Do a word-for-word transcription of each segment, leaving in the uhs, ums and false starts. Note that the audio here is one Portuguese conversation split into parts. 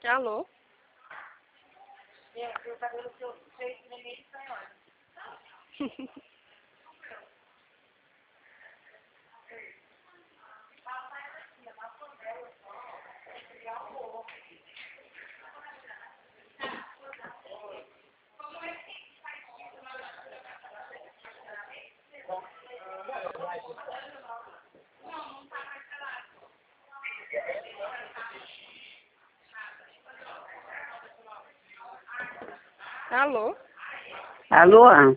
Alô? Alô? Alô?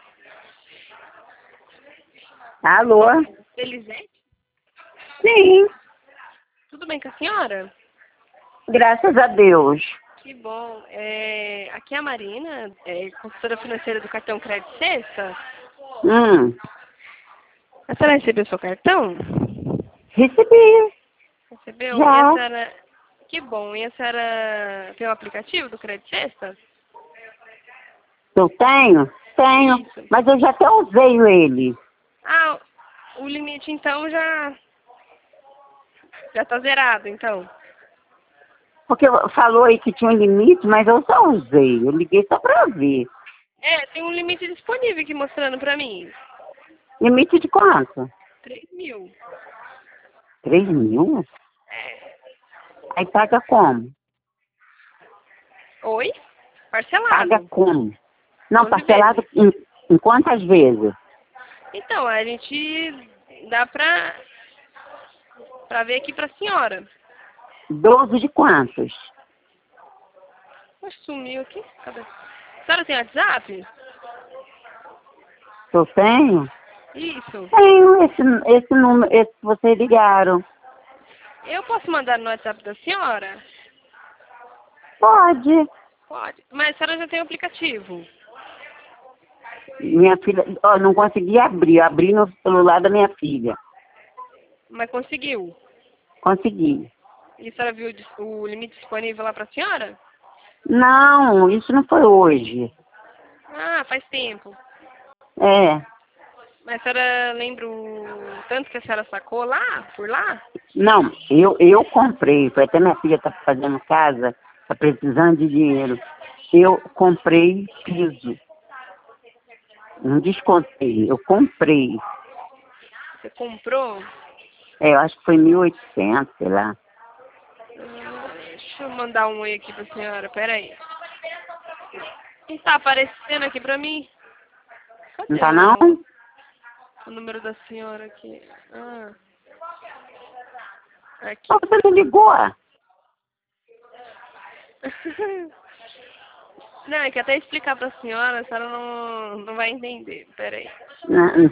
Alô? Elisete? Sim, Tudo bem com a senhora? graças a Deus. Que bom. É, aqui é a Marina, é, consultora financeira do cartão Crédito Sexta. Hum, A senhora recebeu seu cartão? recebi, Recebeu? E a já. senhora... Que bom. E a senhora tem o aplicativo do Crédito Sexta? Eu tenho? Tenho, Isso. mas eu já até usei ele. Ah, o limite então já... Já tá zerado, então. Porque falou aí que tinha um limite, mas eu só usei. Eu liguei só pra ver. É, tem um limite disponível aqui mostrando pra mim. Limite de quanto? Três mil. Três mil? É. Aí paga como? Oi? Paga Parcelado. como? Não, doze parcelado vezes. em, em quantas vezes? Então, a gente dá pra, pra ver aqui pra senhora. Doze de quantos? Mas sumiu aqui. Cadê? A senhora tem WhatsApp? Eu tenho? Isso. Tenho esse, esse número, esse que vocês ligaram. Eu posso mandar no WhatsApp da senhora? Pode. Pode. Mas a senhora já tem o aplicativo. Minha filha, ó, não consegui abrir, eu abri no celular da minha filha. Mas conseguiu. Consegui. E a senhora viu o dis- o limite disponível lá pra senhora? Não, isso não foi hoje. Ah, faz tempo. É. Mas a senhora lembra o tanto que a senhora sacou lá, por lá? Não, eu, eu comprei, foi até minha filha tá fazendo casa, tá precisando de dinheiro. Eu comprei piso. Não descontei, eu comprei. Você comprou? É, eu acho que foi mil e oitocentos, sei lá. Ah, deixa eu mandar um oi aqui pra senhora, peraí. Não tá aparecendo aqui pra mim? Não Cadê tá não? o, o número da senhora aqui? Ah, aqui. Ah, você me ligou? Não, é que até explicar pra senhora, a senhora não, não vai entender. Peraí. Não.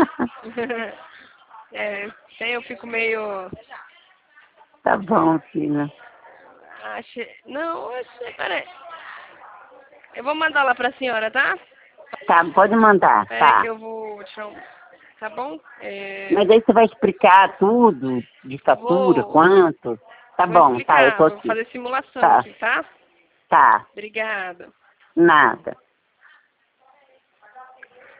É, até eu fico meio... Tá bom, filha. Ache... Não, oxe, peraí. Eu vou mandar lá pra senhora, tá? Tá, pode mandar, Peraí que tá. eu vou... Deixa eu... Tá bom? É... Mas aí você vai explicar tudo, de fatura, Vou... quanto? Tá Vou bom, tá, eu explicar, tô vou aqui. fazer simulação Tá, aqui, tá? tá, Obrigada. nada.